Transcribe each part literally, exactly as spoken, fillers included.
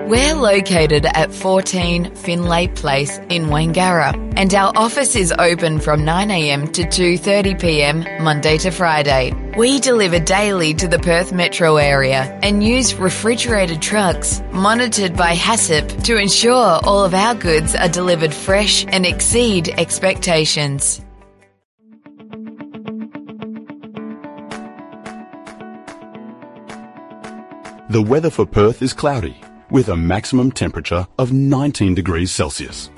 We're located at fourteen Finlay Place in Wangara, and our office is open from nine a m to two thirty p m Monday to Friday. We deliver daily to the Perth metro area and use refrigerated trucks monitored by HACCP to ensure all of our goods are delivered fresh and exceed expectations. The weather for Perth is cloudy, with a maximum temperature of nineteen degrees Celsius.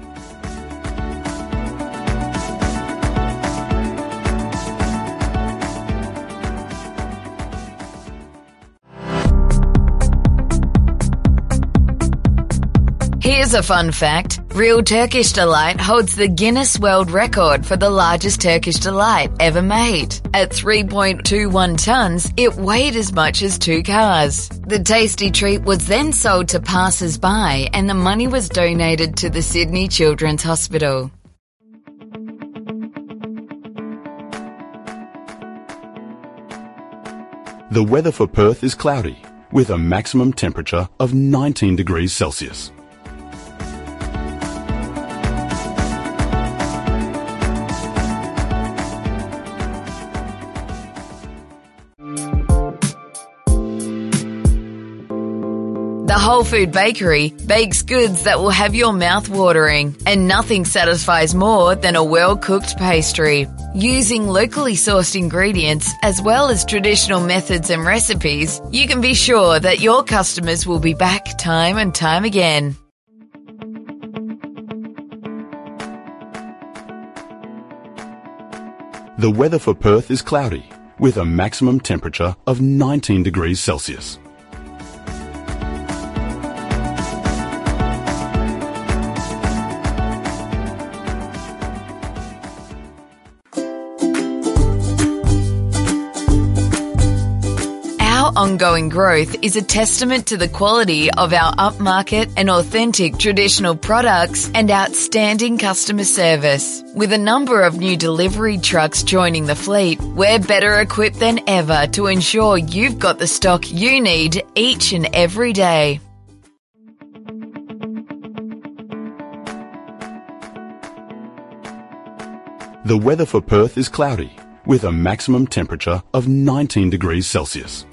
Here's a fun fact. Real Turkish Delight holds the Guinness World Record for the largest Turkish Delight ever made. At three point two one tonnes, it weighed as much as two cars. The tasty treat was then sold to passers-by and the money was donated to the Sydney Children's Hospital. The weather for Perth is cloudy, with a maximum temperature of nineteen degrees Celsius. The Whole Food Bakery bakes goods that will have your mouth watering, and nothing satisfies more than a well-cooked pastry. Using locally sourced ingredients as well as traditional methods and recipes, you can be sure that your customers will be back time and time again. The weather for Perth is cloudy, with a maximum temperature of nineteen degrees Celsius. Our ongoing growth is a testament to the quality of our upmarket and authentic traditional products and outstanding customer service. With a number of new delivery trucks joining the fleet, we're better equipped than ever to ensure you've got the stock you need each and every day. The weather for Perth is cloudy, with a maximum temperature of nineteen degrees Celsius.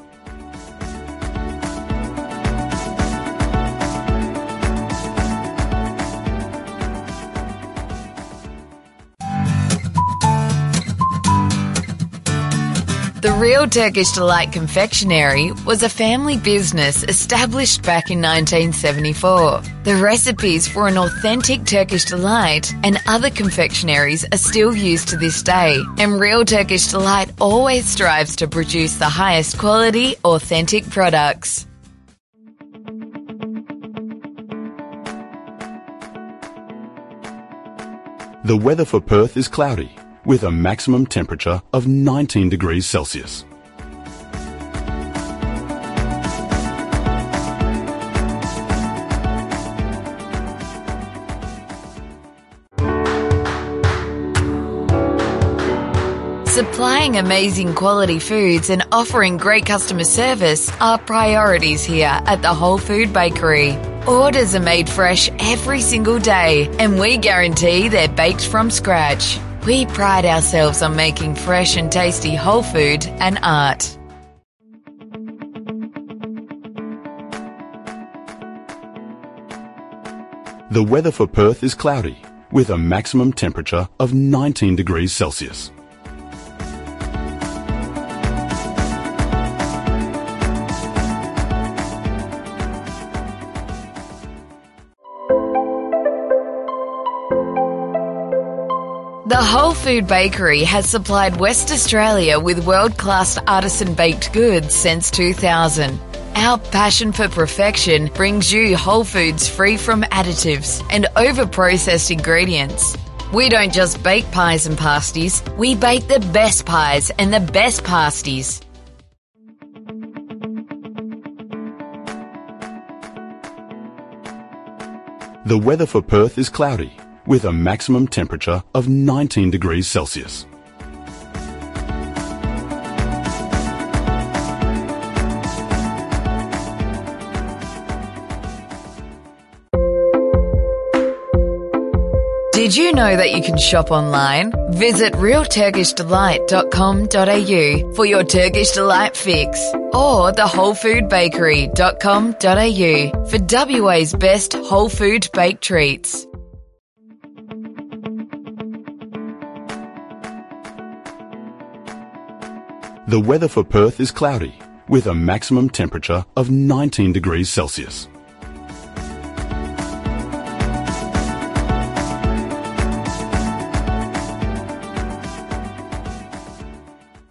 The Real Turkish Delight Confectionery was a family business established back in nineteen seventy-four. The recipes for an authentic Turkish delight and other confectionaries are still used to this day, and Real Turkish Delight always strives to produce the highest quality, authentic products. The weather for Perth is cloudy, with a maximum temperature of nineteen degrees Celsius. Supplying amazing quality foods and offering great customer service are priorities here at the Whole Food Bakery. Orders are made fresh every single day, and we guarantee they're baked from scratch. We pride ourselves on making fresh and tasty whole food an art. The weather for Perth is cloudy, with a maximum temperature of nineteen degrees Celsius. The Whole Food Bakery has supplied West Australia with world-class artisan baked goods since two thousand. Our passion for perfection brings you whole foods free from additives and over-processed ingredients. We don't just bake pies and pasties, we bake the best pies and the best pasties. The weather for Perth is cloudy, with a maximum temperature of nineteen degrees Celsius. Did you know that you can shop online? Visit real turkish delight dot com dot a u for your Turkish Delight fix, or the whole food bakery dot com dot a u for W A's best whole food baked treats. The weather for Perth is cloudy, with a maximum temperature of nineteen degrees Celsius.